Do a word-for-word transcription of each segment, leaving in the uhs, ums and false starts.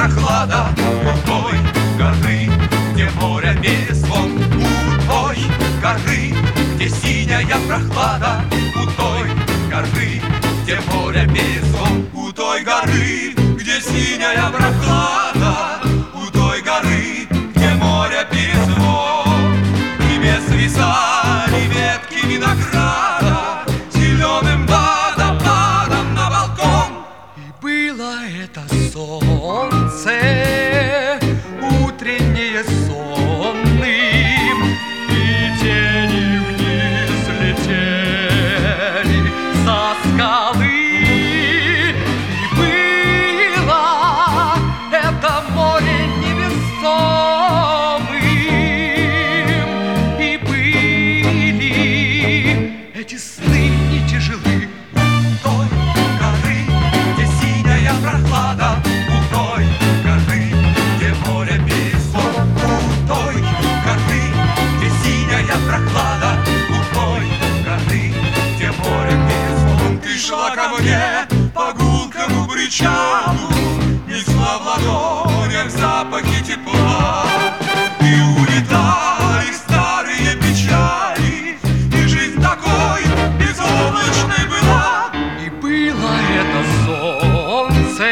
прохлада у той горы, где море перезвон, у той горы, где синяя прохлада, у той горы, где море перезвон, у той горы, где синяя прохлада, у той горы, где море перезвон. Тебе свисали ветки винограда зеленым водопадом на балкон. И было это солнце утреннее сонным, и тени вниз летели со скалы. И было это море невесомым, и были эти сны не тяжелы. У той горы, где синяя прохлада, у той горы, где море перезвон, у той горы, где синяя прохлада, у той горы, где море перезвон. Ты шла ко мне по гулкому причалу, несла в ладонях запахи тепла, и улетали старые печали, и жизнь такой безоблачной была. И было это солнце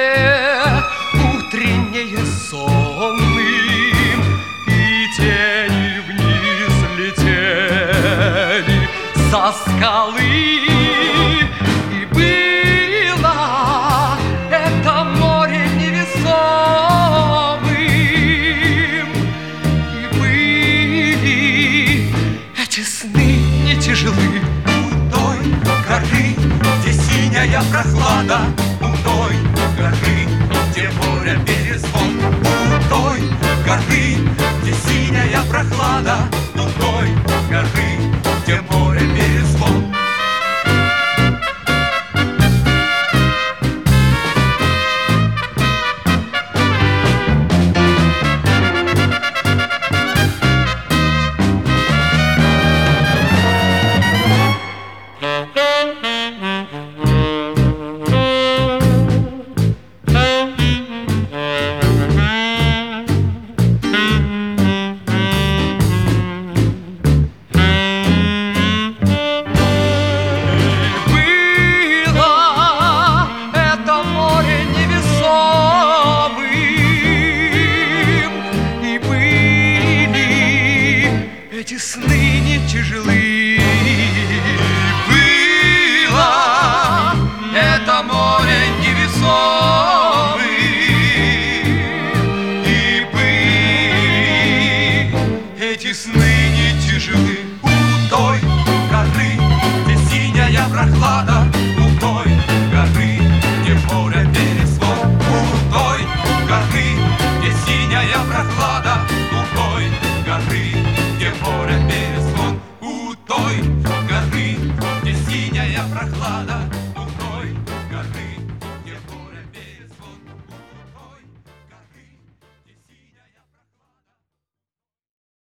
утреннее сонным, и тени вниз летели со скалы. И было это море невесомым, и были эти сны не тяжелы. У той горы, где синяя прохлада, у той горы, где море перезвон, у той горы, где синяя прохлада, у той горы, где море перезвон. Эти сны не тяжелы. Было это море невесомым, и были эти сны не тяжелы. У той горы, где синяя прохлада,